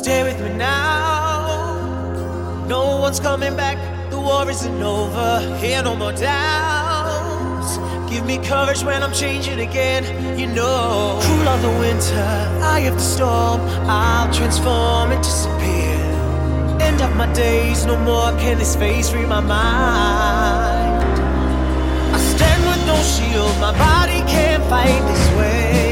Stay with me now. No one's coming back. The war isn't over. Here, no more doubts. Give me courage when I'm changing again. You know, cool of the winter, eye of the storm. I'll transform and disappear. End of my days, no more can this face free my mind. I stand with no shield, my body can't fight this way.